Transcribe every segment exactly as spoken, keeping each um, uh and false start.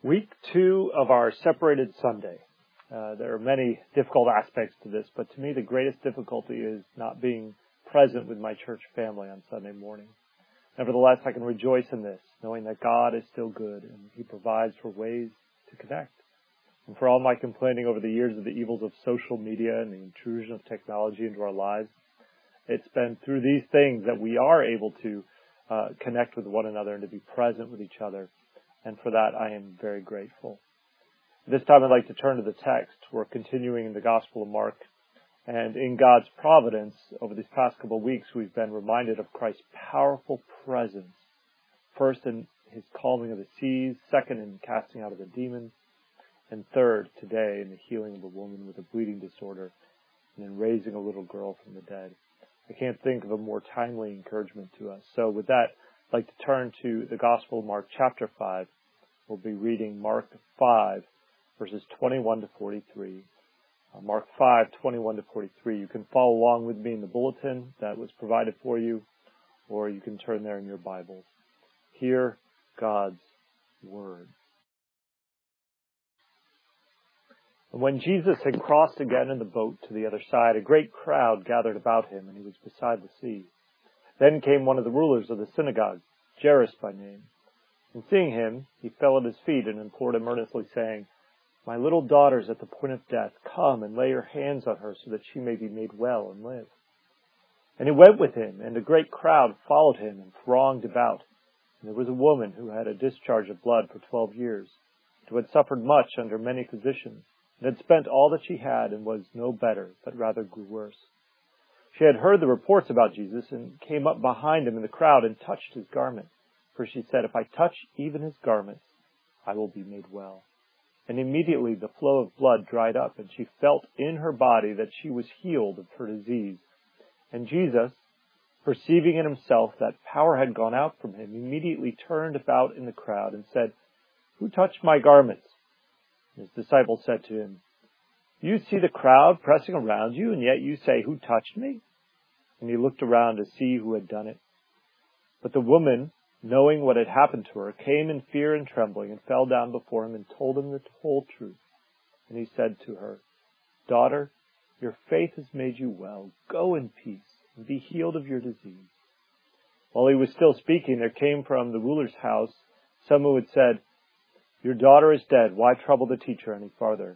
Week two of our separated Sunday. Uh, there are many difficult aspects to this, but to me the greatest difficulty is not being present with my church family on Sunday morning. Nevertheless, I can rejoice in this, knowing that God is still good and He provides for ways to connect. And for all my complaining over the years of the evils of social media and the intrusion of technology into our lives, it's been through these things that we are able to uh, connect with one another and to be present with each other. And for that, I am very grateful. This time, I'd like to turn to the text. We're continuing in the Gospel of Mark. And in God's providence, over these past couple of weeks, we've been reminded of Christ's powerful presence. First, in His calming of the seas. Second, in casting out of the demons. And third, today, in the healing of a woman with a bleeding disorder. And in raising a little girl from the dead. I can't think of a more timely encouragement to us. So with that, I'd like to turn to the Gospel of Mark chapter five. We'll be reading Mark five, verses twenty-one to forty-three. Uh, Mark five, twenty-one to forty-three. You can follow along with me in the bulletin that was provided for you, or you can turn there in your Bibles. Hear God's Word. And when Jesus had crossed again in the boat to the other side, a great crowd gathered about Him, and He was beside the sea. Then came one of the rulers of the synagogue, Jairus by name. And seeing Him, he fell at His feet and implored Him earnestly, saying, "My little daughter is at the point of death. Come and lay your hands on her so that she may be made well and live." And He went with Him, and a great crowd followed Him and thronged about. And there was a woman who had a discharge of blood for twelve years, and who had suffered much under many physicians, and had spent all that she had and was no better, but rather grew worse. She had heard the reports about Jesus and came up behind Him in the crowd and touched His garment. For she said, "If I touch even His garments, I will be made well." And immediately the flow of blood dried up, and she felt in her body that she was healed of her disease. And Jesus, perceiving in Himself that power had gone out from Him, immediately turned about in the crowd and said, "Who touched my garments?" And His disciples said to Him, "You see the crowd pressing around you, and yet you say, 'Who touched me?'" And He looked around to see who had done it. But the woman, knowing what had happened to her, came in fear and trembling and fell down before Him and told Him the whole truth. And He said to her, "Daughter, your faith has made you well. Go in peace and be healed of your disease." While He was still speaking, there came from the ruler's house some who had said, "Your daughter is dead. Why trouble the teacher any farther?"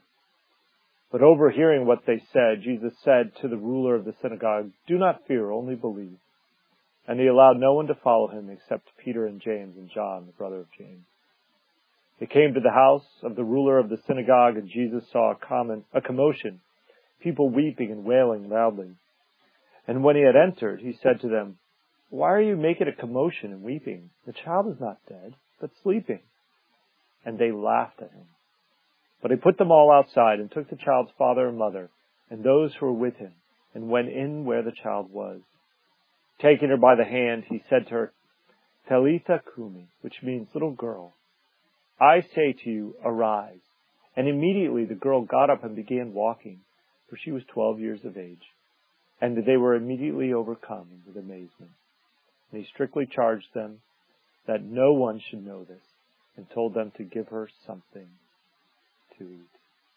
But overhearing what they said, Jesus said to the ruler of the synagogue, "Do not fear, only believe." And He allowed no one to follow Him except Peter and James and John, the brother of James. They came to the house of the ruler of the synagogue, and Jesus saw a, common, a commotion, people weeping and wailing loudly. And when He had entered, He said to them, "Why are you making a commotion and weeping? The child is not dead, but sleeping." And they laughed at Him. But He put them all outside and took the child's father and mother and those who were with Him and went in where the child was. Taking her by the hand, He said to her, "Talitha cumi," which means, "Little girl, I say to you, arise." And immediately the girl got up and began walking, for she was twelve years of age. And they were immediately overcome with amazement. And He strictly charged them that no one should know this, and told them to give her something to eat.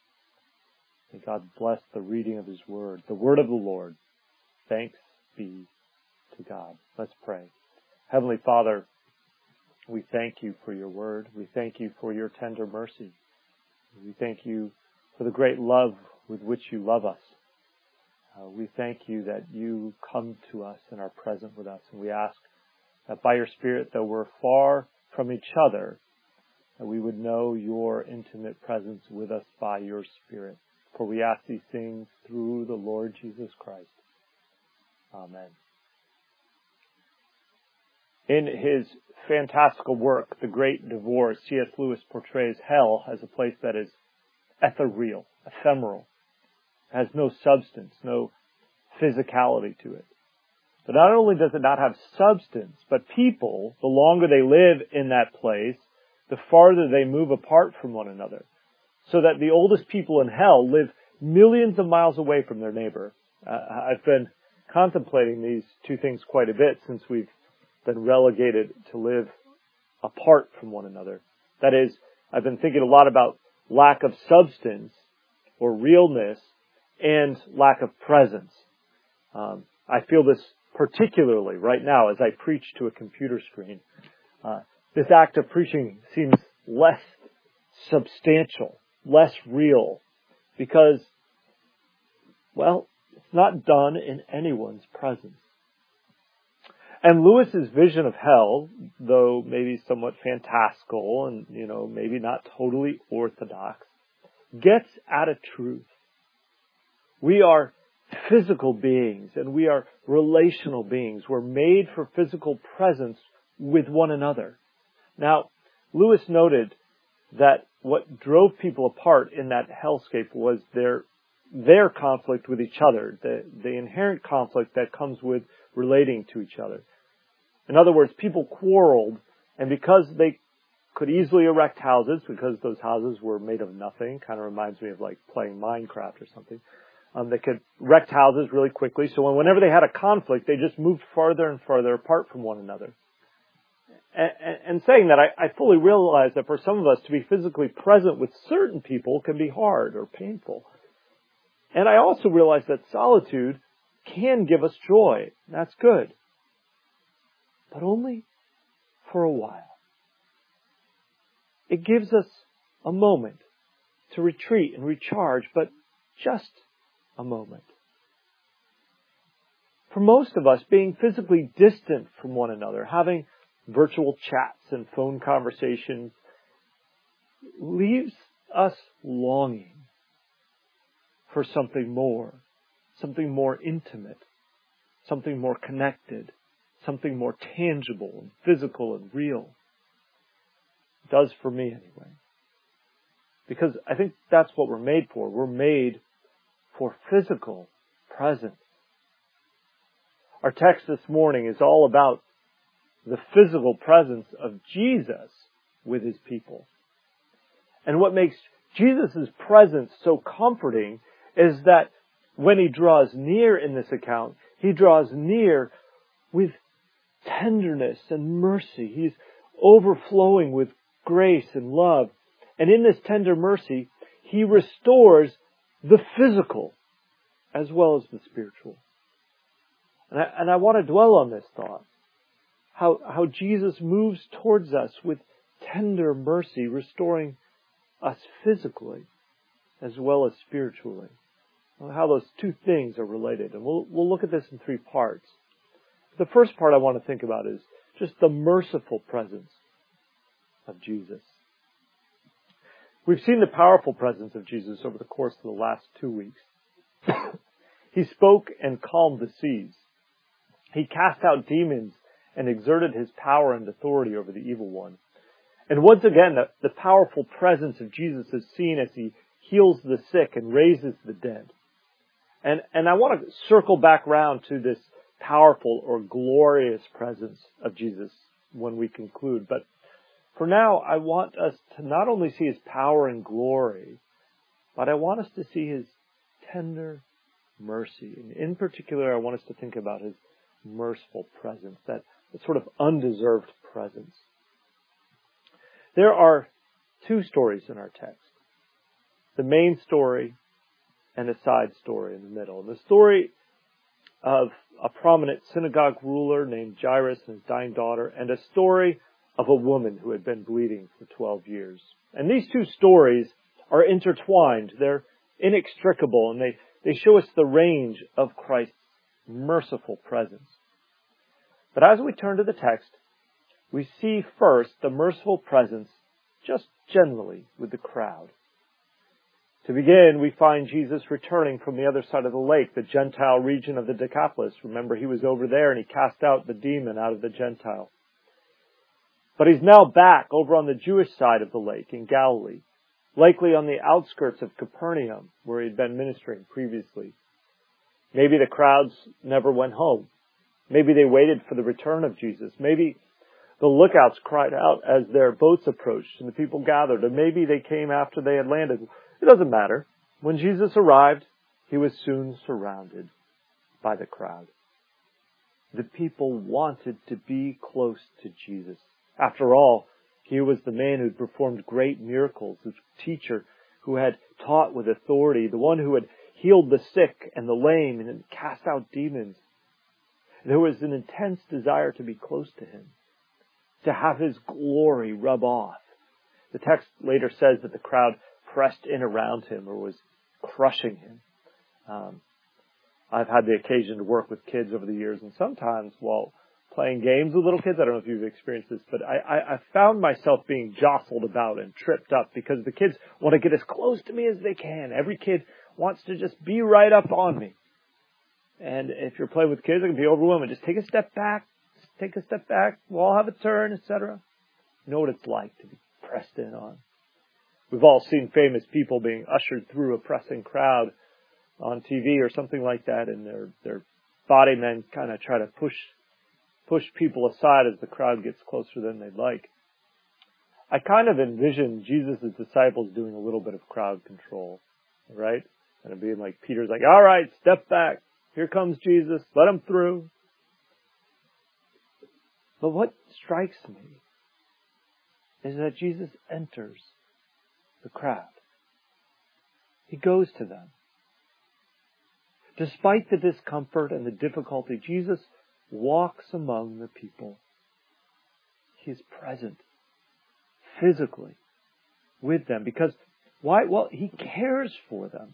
May God bless the reading of His Word, the Word of the Lord. Thanks be to God. Let's pray. Heavenly Father, we thank You for Your Word. We thank You for Your tender mercy. We thank You for the great love with which You love us. Uh, we thank You that You come to us and are present with us. And we ask that by Your Spirit, though we're far from each other, that we would know Your intimate presence with us by Your Spirit. For we ask these things through the Lord Jesus Christ. Amen. In his fantastical work, The Great Divorce, C S Lewis portrays hell as a place that is ethereal, ephemeral, has no substance, no physicality to it. But not only does it not have substance, but people, the longer they live in that place, the farther they move apart from one another. So that the oldest people in hell live millions of miles away from their neighbor. Uh, I've been contemplating these two things quite a bit since we've been relegated to live apart from one another. That is, I've been thinking a lot about lack of substance or realness and lack of presence. Um, I feel this particularly right now as I preach to a computer screen. Uh, this act of preaching seems less substantial, less real, because, well, it's not done in anyone's presence. And Lewis's vision of hell, though maybe somewhat fantastical and, you know, maybe not totally orthodox, gets at a truth. We are physical beings and we are relational beings. We're made for physical presence with one another. Now, Lewis noted that what drove people apart in that hellscape was their their conflict with each other, the, the inherent conflict that comes with relating to each other. In other words, people quarreled, and because they could easily erect houses, because those houses were made of nothing, kind of reminds me of like playing Minecraft or something, um, they could erect houses really quickly, so when, whenever they had a conflict, they just moved farther and farther apart from one another. And, and, and saying that, I, I fully realize that for some of us to be physically present with certain people can be hard or painful. And I also realize that solitude can give us joy. That's good. But only for a while. It gives us a moment to retreat and recharge, but just a moment. For most of us, being physically distant from one another, having virtual chats and phone conversations, leaves us longing for something more, something more intimate, something more connected, something more tangible and physical and real. It does for me anyway. Because I think that's what we're made for. We're made for physical presence. Our text this morning is all about the physical presence of Jesus with his people. And what makes Jesus' presence so comforting is that when he draws near in this account, he draws near with tenderness and mercy. He's overflowing with grace and love. And in this tender mercy, he restores the physical as well as the spiritual. And I, and I want to dwell on this thought. How, how Jesus moves towards us with tender mercy, restoring us physically as well as spiritually. How those two things are related. And we'll, we'll look at this in three parts. The first part I want to think about is just the merciful presence of Jesus. We've seen the powerful presence of Jesus over the course of the last two weeks. He spoke and calmed the seas. He cast out demons and exerted his power and authority over the evil one. And once again, the, the powerful presence of Jesus is seen as he heals the sick and raises the dead. And, and I want to circle back around to this powerful or glorious presence of Jesus when we conclude. But for now, I want us to not only see his power and glory, but I want us to see his tender mercy. And in particular, I want us to think about his merciful presence, that, that sort of undeserved presence. There are two stories in our text. The main story and a side story in the middle. And the story of a prominent synagogue ruler named Jairus and his dying daughter, and a story of a woman who had been bleeding for twelve years. And these two stories are intertwined. They're inextricable, and they, they show us the range of Christ's merciful presence. But as we turn to the text, we see first the merciful presence just generally with the crowd. To begin, we find Jesus returning from the other side of the lake, the Gentile region of the Decapolis. Remember, he was over there and he cast out the demon out of the Gentile. But he's now back over on the Jewish side of the lake in Galilee, likely on the outskirts of Capernaum, where he'd been ministering previously. Maybe the crowds never went home. Maybe they waited for the return of Jesus. Maybe the lookouts cried out as their boats approached and the people gathered. And maybe they came after they had landed. It doesn't matter. When Jesus arrived, he was soon surrounded by the crowd. The people wanted to be close to Jesus. After all, He was the man who performed great miracles, the teacher who had taught with authority, the one who had healed the sick and the lame and cast out demons. There was an intense desire to be close to him, to have his glory rub off. The text later says that the crowd pressed in around him or was crushing him. Um, I've had the occasion to work with kids over the years, and sometimes while playing games with little kids, I don't know if you've experienced this, but I, I, I found myself being jostled about and tripped up because the kids want to get as close to me as they can. Every kid wants to just be right up on me. And if you're playing with kids, it can be overwhelming. Just take a step back, just take a step back, we'll all have a turn, et cetera. You know what it's like to be pressed in on. We've all seen famous people being ushered through a pressing crowd on T V or something like that, and their their body men kind of try to push push people aside as the crowd gets closer than they'd like. I kind of envision Jesus' disciples doing a little bit of crowd control, right? And it being like Peter's like, all right, step back. Here comes Jesus. Let him through. But what strikes me is that Jesus enters the crowd. He goes to them. Despite the discomfort and the difficulty, Jesus walks among the people. He is present physically with them. Because why? Well, He cares for them.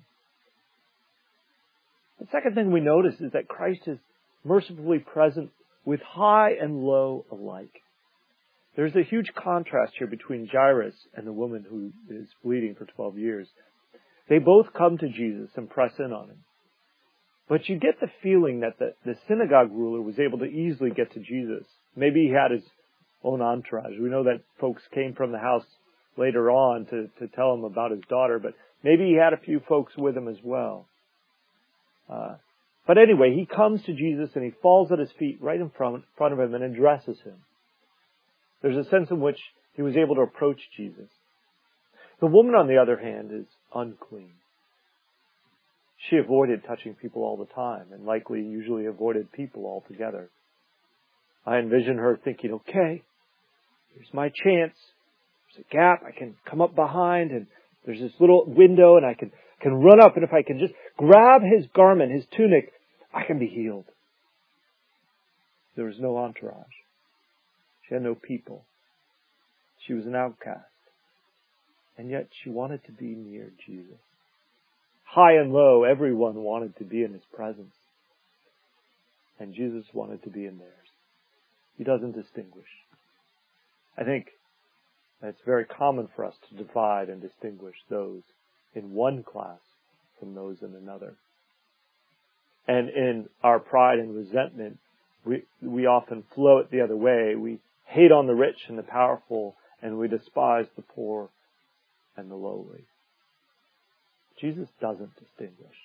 The second thing we notice is that Christ is mercifully present with high and low alike. There's a huge contrast here between Jairus and the woman who is bleeding for twelve years. They both come to Jesus and press in on him. But you get the feeling that the, the synagogue ruler was able to easily get to Jesus. Maybe he had his own entourage. We know that folks came from the house later on to, to tell him about his daughter, but maybe he had a few folks with him as well. Uh, but anyway, he comes to Jesus and he falls at his feet right in front, front of him and addresses him. There's a sense in which he was able to approach Jesus. The woman, on the other hand, is unclean. She avoided touching people all the time and likely usually avoided people altogether. I envision her thinking, okay, here's my chance. There's a gap. I can come up behind and there's this little window and I can, can run up, and if I can just grab his garment, his tunic, I can be healed. There was no entourage. She had no people. She was an outcast. And yet she wanted to be near Jesus. High and low, everyone wanted to be in his presence. And Jesus wanted to be in theirs. He doesn't distinguish. I think it's very common for us to divide and distinguish those in one class from those in another. And in our pride and resentment, we, we often float the other way. We hate on the rich and the powerful, and we despise the poor and the lowly. Jesus doesn't distinguish.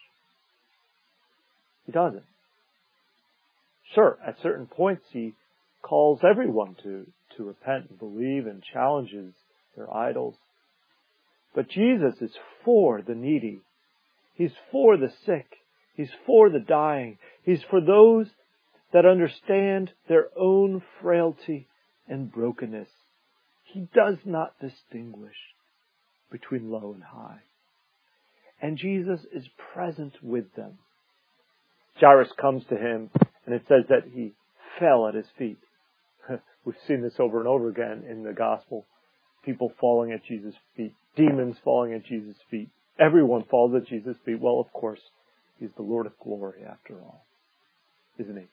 He doesn't. Sure, at certain points he calls everyone to, to repent and believe and challenges their idols. But Jesus is for the needy. He's for the sick. He's for the dying. He's for those that understand their own frailty and brokenness. He does not distinguish between low and high. And Jesus is present with them. Jairus comes to him, and it says that he fell at his feet. We've seen this over and over again in the gospel. People falling at Jesus' feet. Demons falling at Jesus' feet. Everyone falls at Jesus' feet. Well, of course, he's the Lord of glory after all. Isn't he?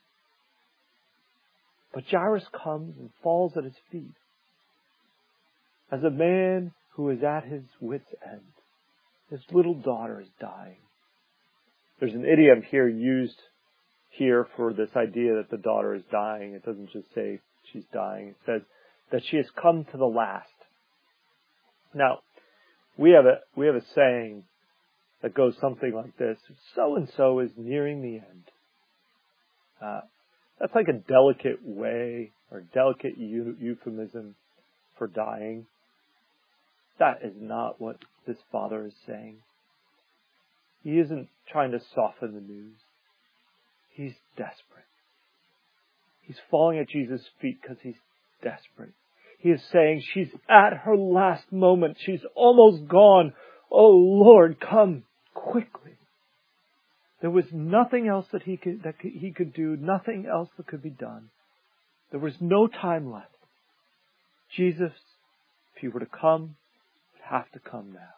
But Jairus comes and falls at his feet as a man who is at his wit's end. His little daughter is dying. There's an idiom here used here for this idea that the daughter is dying. It doesn't just say she's dying. It says that she has come to the last. Now, we have a we have a saying that goes something like this: so and so is nearing the end. Uh, that's like a delicate way or delicate eu- euphemism for dying. That is not what this father is saying. He isn't trying to soften the news. He's desperate. He's falling at Jesus' feet because he's desperate. He is saying, she's at her last moment. She's almost gone. Oh Lord, come quickly. There was nothing else that he could, that he could do, nothing else that could be done. There was no time left. Jesus, if you were to come, would have to come now.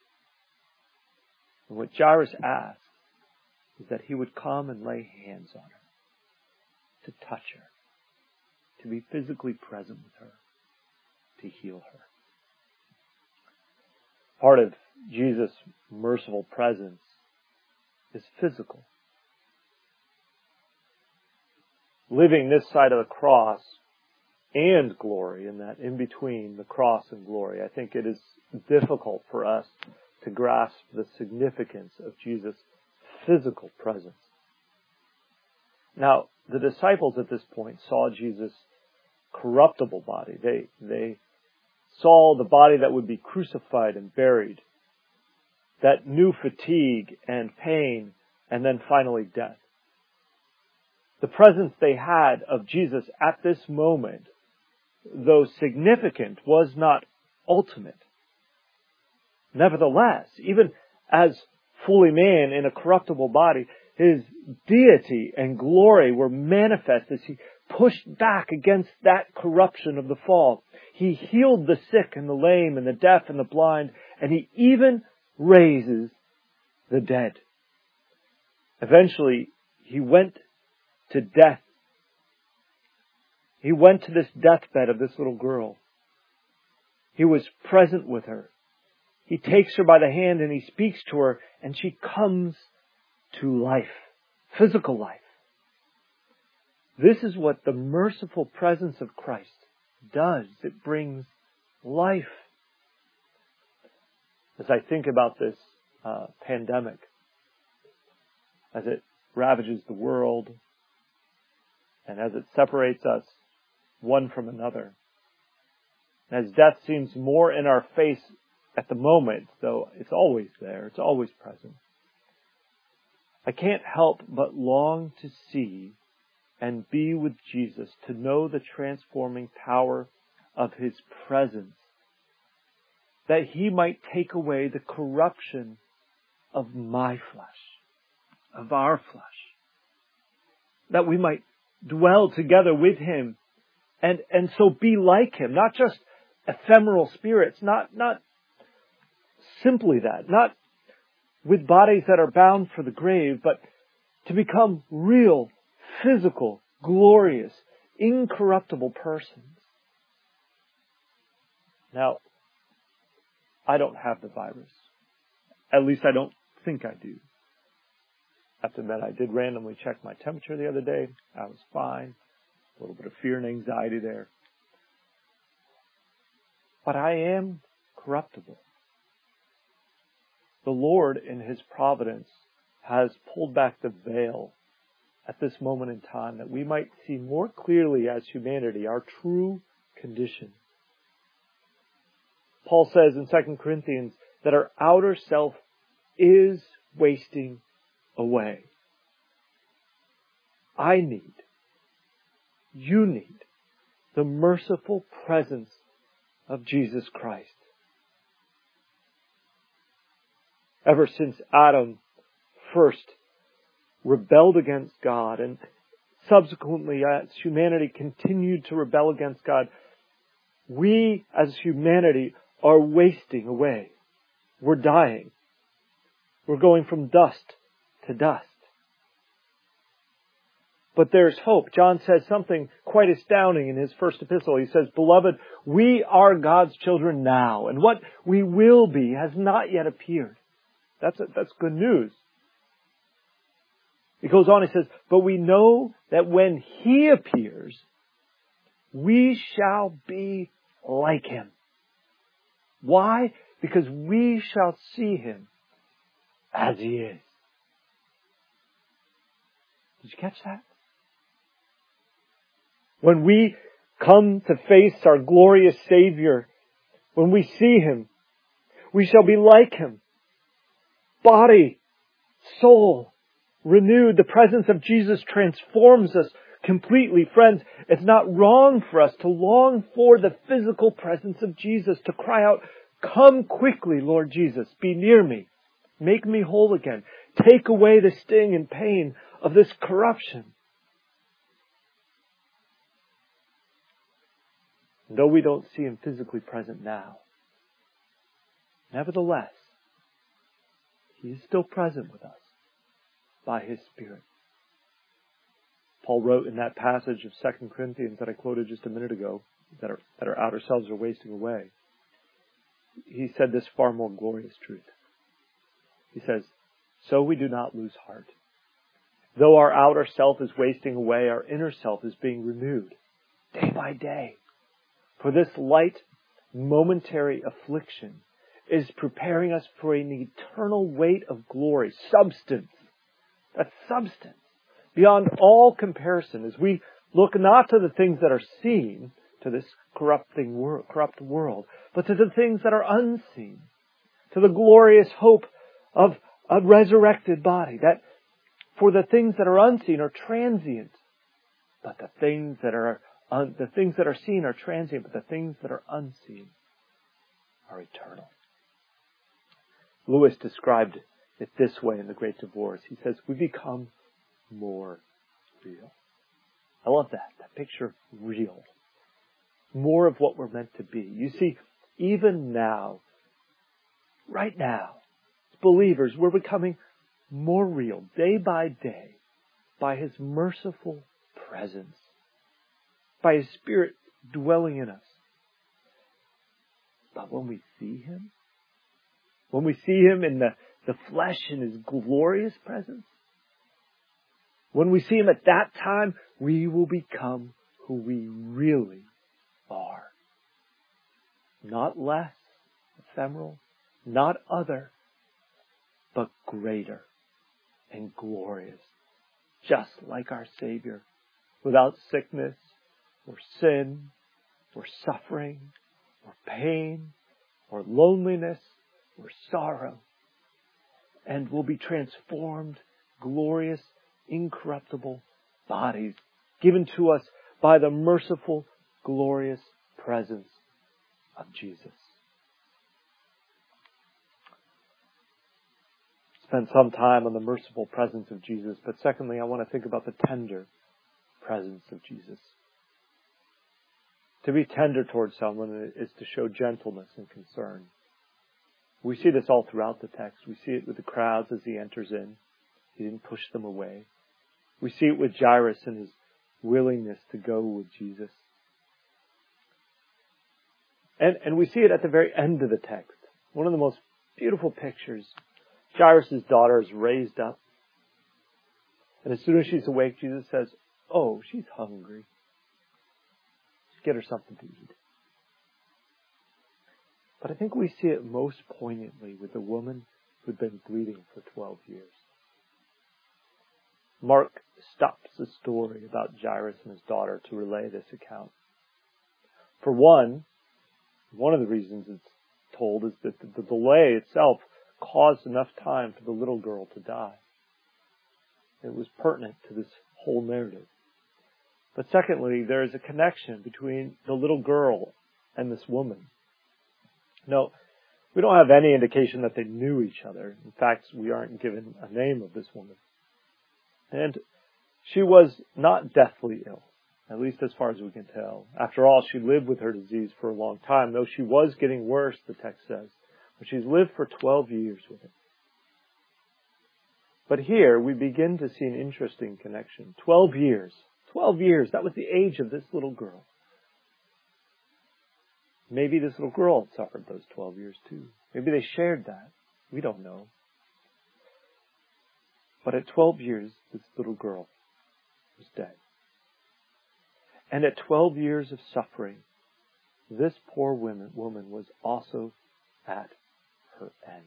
And what Jairus asked is that he would come and lay hands on her, to touch her, to be physically present with her, to heal her. Part of Jesus' merciful presence is physical. Living this side of the cross and glory, and that in between the cross and glory, I think it is difficult for us to grasp the significance of Jesus' physical presence. Now, the disciples at this point saw Jesus' corruptible body. They, they saw the body that would be crucified and buried, that knew fatigue and pain, and then finally death. The presence they had of Jesus at this moment, though significant, was not ultimate. Nevertheless, even as fully man in a corruptible body, His deity and glory were manifest as He pushed back against that corruption of the fall. He healed the sick and the lame and the deaf and the blind, and He even raises the dead. Eventually, He went to death. He went to this deathbed of this little girl. He was present with her. He takes her by the hand and He speaks to her, and she comes to life, physical life. This is what the merciful presence of Christ does. It brings life. As I think about this uh, pandemic, as it ravages the world, and as it separates us one from another, as death seems more in our face at the moment, though it's always there, it's always present, I can't help but long to see and be with Jesus, to know the transforming power of His presence, that He might take away the corruption of my flesh, of our flesh, that we might dwell together with Him and, and so be like Him, not just ephemeral spirits, not, not simply that, not with bodies that are bound for the grave, but to become real, physical, glorious, incorruptible persons. Now, I don't have the virus. At least I don't think I do. I have to admit, I did randomly check my temperature the other day. I was fine. A little bit of fear and anxiety there. But I am corruptible. The Lord, in His providence, has pulled back the veil at this moment in time, that we might see more clearly as humanity our true condition. Paul says in Second Corinthians that our outer self is wasting away. I need, you need, the merciful presence of Jesus Christ. Ever since Adam first rebelled against God, and subsequently as humanity continued to rebel against God, we as humanity are wasting away. We're dying. We're going from dust to dust. But there's hope. John says something quite astounding in his first epistle. He says, "Beloved, we are God's children now, and what we will be has not yet appeared." That's a, that's good news. He goes on, he says, "But we know that when He appears, we shall be like Him." Why? Because we shall see Him as He is. Did you catch that? When we come to face our glorious Savior, when we see Him, we shall be like Him. Body, soul, renewed. The presence of Jesus transforms us completely. Friends, it's not wrong for us to long for the physical presence of Jesus, to cry out, "Come quickly, Lord Jesus, be near me. Make me whole again. Take away the sting and pain of this corruption." And though we don't see Him physically present now, nevertheless, He is still present with us by His Spirit. Paul wrote in that passage of Second Corinthians that I quoted just a minute ago, that our, that our outer selves are wasting away. He said this far more glorious truth. He says, "So we do not lose heart. Though our outer self is wasting away, our inner self is being renewed day by day. For this light, momentary affliction is preparing us for an eternal weight of glory, substance." That's substance. Beyond all comparison, as we look not to the things that are seen, to this corrupting world, corrupt world, but to the things that are unseen, to the glorious hope of a resurrected body. That for the things that are unseen are transient, but the things that are un, the things that are seen are transient, but the things that are unseen are eternal. Lewis described it this way in The Great Divorce. He says, "We become more real." I love that, that picture of real. More of what we're meant to be. You see, even now, right now, as believers, we're becoming more real day by day by His merciful presence, by His Spirit dwelling in us. But when we see Him, when we see Him in the, the flesh in His glorious presence, when we see Him at that time, we will become who we really are. Not less ephemeral, not other, but greater and glorious. Just like our Savior, without sickness, or sin, or suffering, or pain, or loneliness, or sorrow. And will be transformed, glorious, incorruptible bodies given to us by the merciful, glorious presence of Jesus. Spend some time on the merciful presence of Jesus, but secondly, I want to think about the tender presence of Jesus. To be tender towards someone is to show gentleness and concern. We see this all throughout the text. We see it with the crowds as He enters in. He didn't push them away. We see it with Jairus and his willingness to go with Jesus. And, and we see it at the very end of the text. One of the most beautiful pictures. Jairus' daughter is raised up. And as soon as she's awake, Jesus says, "Oh, she's hungry. Just get her something to eat." But I think we see it most poignantly with the woman who'd been bleeding for twelve years. Mark stops the story about Jairus and his daughter to relay this account. For one, one of the reasons it's told is that the delay itself caused enough time for the little girl to die. It was pertinent to this whole narrative. But secondly, there is a connection between the little girl and this woman. No, we don't have any indication that they knew each other. In fact, we aren't given a name of this woman. And she was not deathly ill, at least as far as we can tell. After all, she lived with her disease for a long time, though she was getting worse, the text says. But she's lived for twelve years with it. But here we begin to see an interesting connection. Twelve years. Twelve years. That was the age of this little girl. Maybe this little girl had suffered those twelve years too. Maybe they shared that. We don't know. But at twelve years, this little girl was dead. And at twelve years of suffering, this poor woman, woman was also at her end.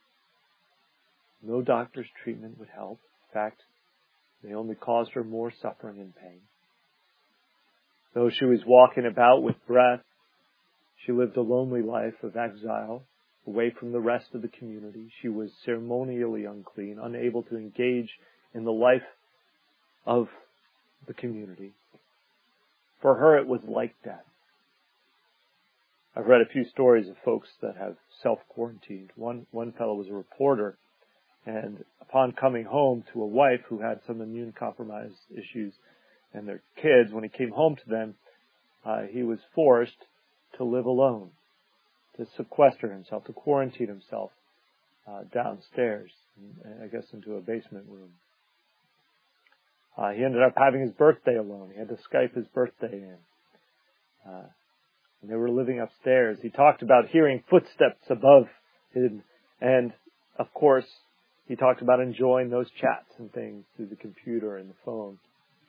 No doctor's treatment would help. In fact, they only caused her more suffering and pain. Though she was walking about with breath, she lived a lonely life of exile, away from the rest of the community. She was ceremonially unclean, unable to engage in the life of the community. For her, it was like death. I've read a few stories of folks that have self-quarantined. One, one fellow was a reporter, and upon coming home to a wife who had some immune compromised issues and their kids, when he came home to them, uh, he was forced to live alone, to sequester himself, to quarantine himself uh, downstairs, I guess into a basement room. Uh, he ended up having his birthday alone. He had to Skype his birthday in. Uh, and they were living upstairs. He talked about hearing footsteps above him. And, of course, he talked about enjoying those chats and things through the computer and the phone.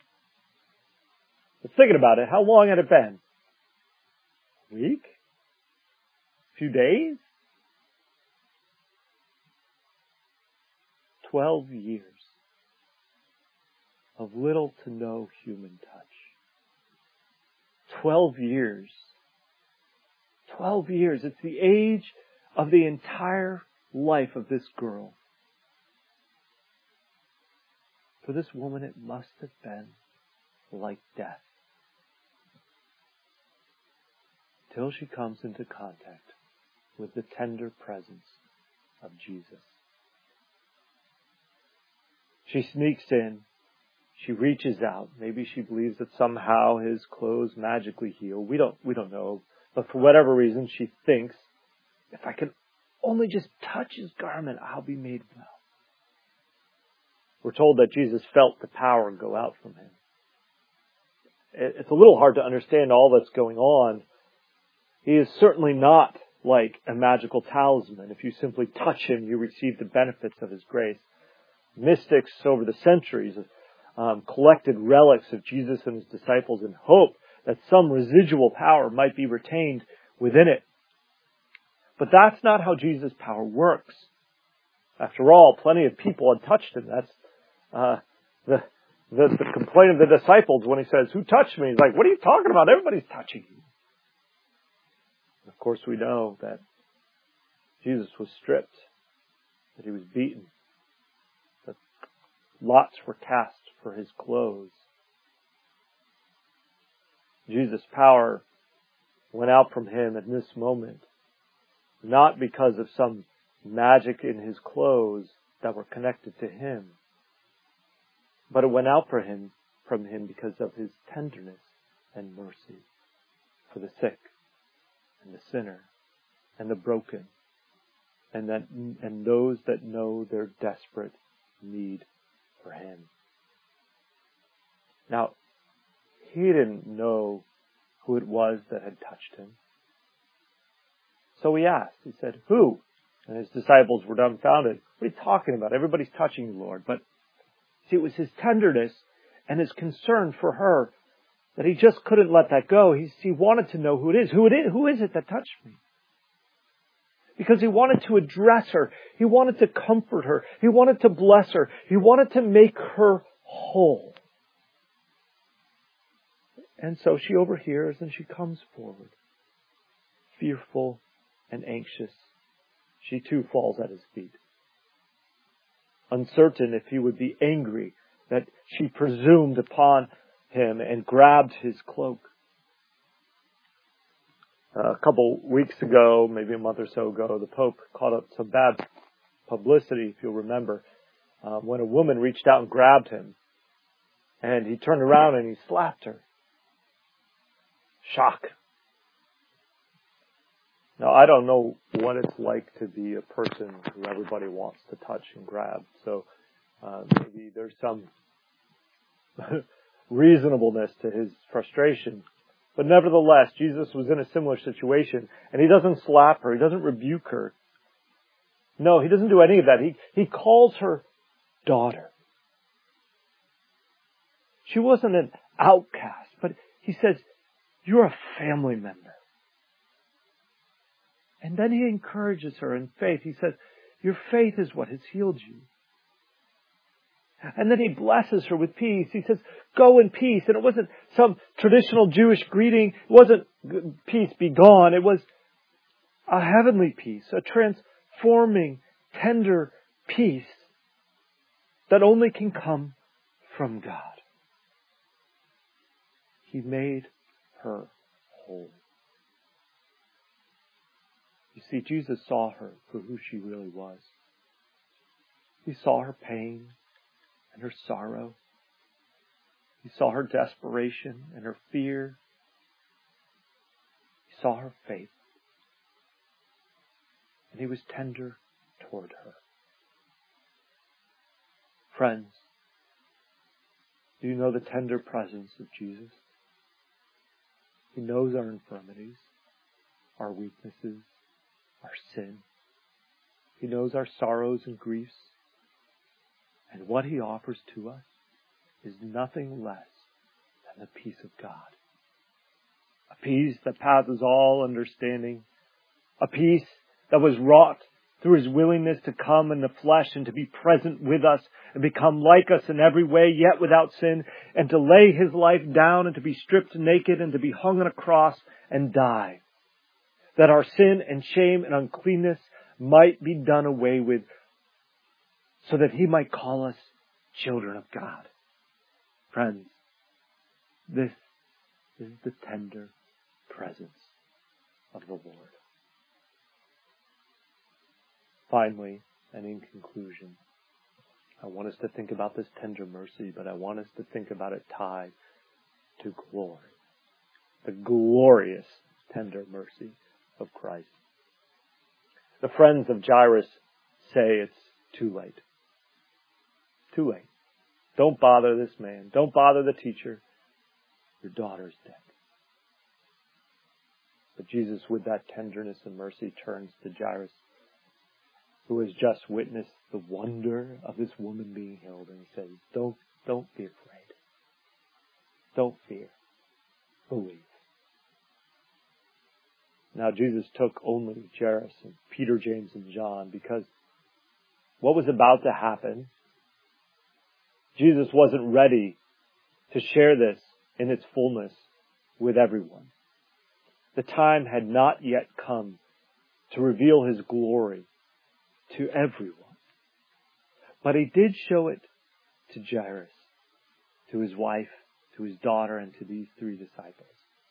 But thinking about it, how long had it been? A week? A few days? Twelve years of little to no human touch. Twelve years. Twelve years. It's the age of the entire life of this girl. For this woman, it must have been like death. Till she comes into contact with the tender presence of Jesus. She sneaks in. She reaches out. Maybe she believes that somehow his clothes magically heal. We don't, we don't know. But for whatever reason, she thinks, if I can only just touch his garment, I'll be made well. We're told that Jesus felt the power go out from him. It's a little hard to understand all that's going on. He is certainly not like a magical talisman. If you simply touch him, you receive the benefits of his grace. Mystics over the centuries have um, collected relics of Jesus and his disciples in hope that some residual power might be retained within it. But that's not how Jesus' power works. After all, plenty of people had touched him. That's uh, the, the the complaint of the disciples when he says, "Who touched me?" He's like, "What are you talking about? Everybody's touching you." Of course, we know that Jesus was stripped, that he was beaten, that lots were cast for his clothes. Jesus' power went out from him at this moment, not because of some magic in his clothes that were connected to him, but it went out for him, from him because of his tenderness and mercy for the sick and the sinner and the broken and that and those that know their desperate need for him. Now, he didn't know who it was that had touched him. So he asked. He said, "Who?" And his disciples were dumbfounded. "What are you talking about? Everybody's touching you, Lord." But see, it was his tenderness and his concern for her that he just couldn't let that go. He, he wanted to know who it is. Who it is. Who is it that touched me? Because he wanted to address her. He wanted to comfort her. He wanted to bless her. He wanted to make her whole. And so she overhears and she comes forward, fearful and anxious. She too falls at his feet, uncertain if he would be angry that she presumed upon him and grabbed his cloak. Uh, a couple weeks ago, maybe a month or so ago, the Pope caught up some bad publicity, if you'll remember, uh, when a woman reached out and grabbed him, and he turned around and he slapped her. Shock. Now, I don't know what it's like to be a person who everybody wants to touch and grab. So uh, maybe there's some reasonableness to his frustration. But nevertheless, Jesus was in a similar situation, and he doesn't slap her. He doesn't rebuke her. No, he doesn't do any of that. He, he calls her daughter. She wasn't an outcast, but he says, "You're a family member." And then he encourages her in faith. He says, "Your faith is what has healed you." And then he blesses her with peace. He says, "Go in peace." And it wasn't some traditional Jewish greeting. It wasn't "peace be gone." It was a heavenly peace, a transforming, tender peace that only can come from God. He made her whole. You see, Jesus saw her for who she really was. He saw her pain and her sorrow. He saw her desperation and her fear. He saw her faith. And He was tender toward her. Friends, do you know the tender presence of Jesus? He knows our infirmities, our weaknesses, our sin. He knows our sorrows and griefs. And what He offers to us is nothing less than the peace of God. A peace that passes all understanding. A peace that was wrought through His willingness to come in the flesh and to be present with us and become like us in every way, yet without sin, and to lay His life down and to be stripped naked and to be hung on a cross and die. That our sin and shame and uncleanness might be done away with, so that He might call us children of God. Friends, this is the tender presence of the Lord. Finally, and in conclusion, I want us to think about this tender mercy, but I want us to think about it tied to glory. The glorious tender mercy of Christ. The friends of Jairus say it's too late. Too late. Don't bother this man. Don't bother the teacher. Your daughter's dead. But Jesus, with that tenderness and mercy, turns to Jairus, who has just witnessed the wonder of this woman being healed, and He says, don't, don't be afraid. Don't fear. Believe. Now Jesus took only Jairus and Peter, James, and John, because what was about to happen, Jesus wasn't ready to share this in its fullness with everyone. The time had not yet come to reveal His glory to everyone. But He did show it to Jairus, to his wife, to his daughter, and to these three disciples.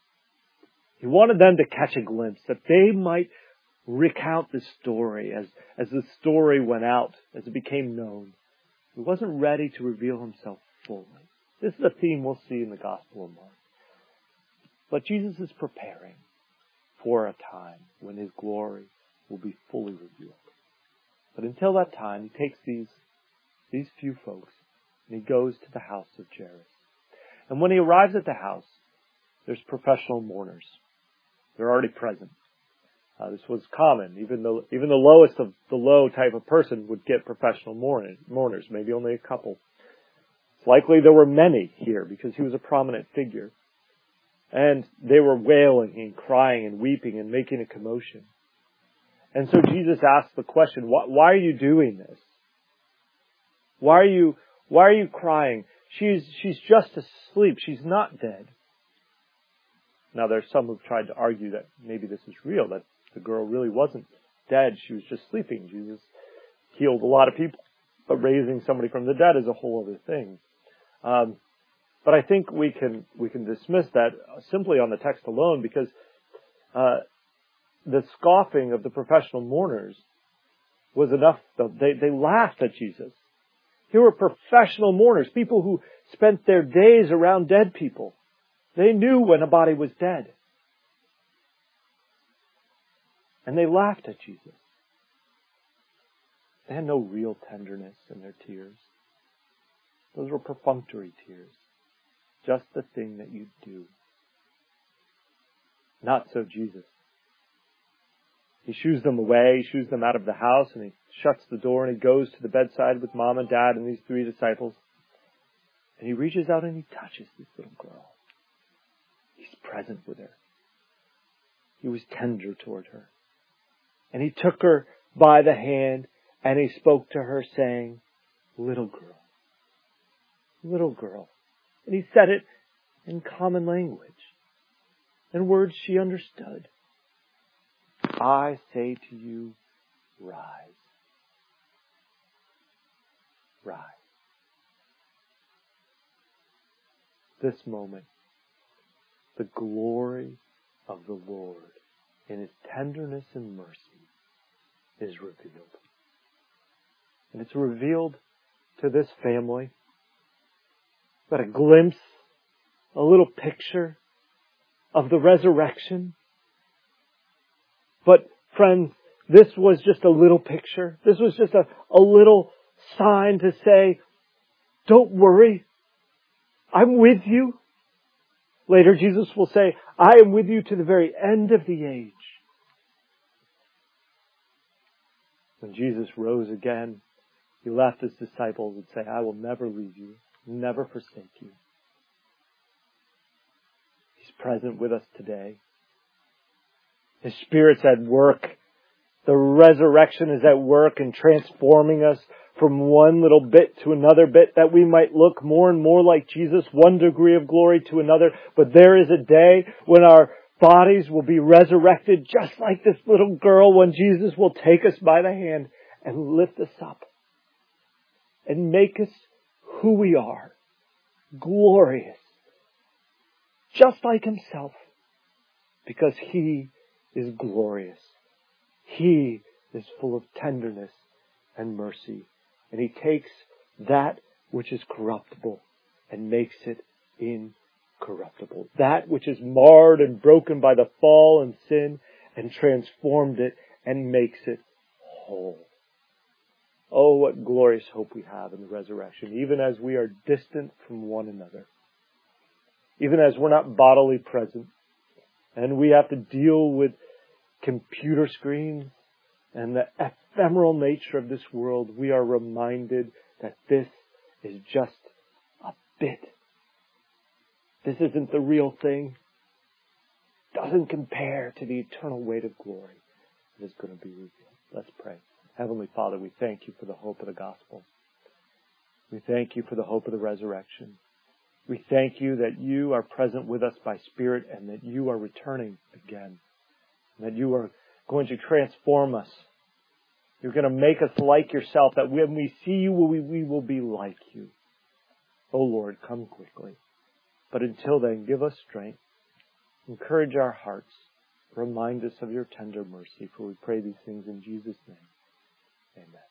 He wanted them to catch a glimpse, that they might recount the story as, as the story went out, as it became known. He wasn't ready to reveal Himself fully. This is a theme we'll see in the Gospel of Mark. But Jesus is preparing for a time when His glory will be fully revealed. But until that time, He takes these, these few folks and He goes to the house of Jairus. And when He arrives at the house, there's professional mourners. They're already present. Uh, this was common. Even the, even the lowest of the low type of person would get professional mourn, mourners, maybe only a couple. It's likely there were many here because He was a prominent figure. And they were wailing and crying and weeping and making a commotion. And so Jesus asked the question, why, why are you doing this? Why are you, why are you crying? She's, she's just asleep. She's not dead. Now there's some who've tried to argue that maybe this is real, that the girl really wasn't dead. She was just sleeping. Jesus healed a lot of people, but raising somebody from the dead is a whole other thing. Um, but I think we can, we can dismiss that simply on the text alone, because, uh, the scoffing of the professional mourners was enough. They, they laughed at Jesus. Here were professional mourners, people who spent their days around dead people. They knew when a body was dead. And they laughed at Jesus. They had no real tenderness in their tears. Those were perfunctory tears. Just the thing that you do. Not so Jesus. He shoos them away, he shoos them out of the house, and He shuts the door, and He goes to the bedside with Mom and Dad and these three disciples. And He reaches out and He touches this little girl. He's present with her. He was tender toward her. And He took her by the hand and He spoke to her saying, little girl, little girl. And He said it in common language, in words she understood. I say to you, rise. Rise. This moment the glory of the Lord in His tenderness and mercy is revealed. And it's revealed to this family. But a glimpse, a little picture of the resurrection. But friends, this was just a little picture. This was just a, a little sign to say, don't worry. I'm with you. Later Jesus will say, I am with you to the very end of the age. When Jesus rose again, He left His disciples and said, I will never leave you, never forsake you. He's present with us today. His Spirit's at work. The resurrection is at work in transforming us from one little bit to another bit, that we might look more and more like Jesus, one degree of glory to another. But there is a day when our bodies will be resurrected just like this little girl, when Jesus will take us by the hand and lift us up and make us who we are, glorious, just like Himself, because He is glorious. He is full of tenderness and mercy. And He takes that which is corruptible and makes it incorruptible. That which is marred and broken by the fall and sin, and transformed it and makes it whole. Oh, what glorious hope we have in the resurrection, even as we are distant from one another. Even as we're not bodily present, and we have to deal with computer screens and the ephemeral nature of this world, we are reminded that this is just a bit. This isn't the real thing. Doesn't compare to the eternal weight of glory that is going to be revealed. Let's pray. Heavenly Father, we thank You for the hope of the gospel. We thank You for the hope of the resurrection. We thank You that You are present with us by Spirit, and that You are returning again. And that You are going to transform us. You're going to make us like Yourself, that when we see You, we, we will be like You. Oh Lord, come quickly. But until then, give us strength. Encourage our hearts. Remind us of Your tender mercy, for we pray these things in Jesus' name. Amen.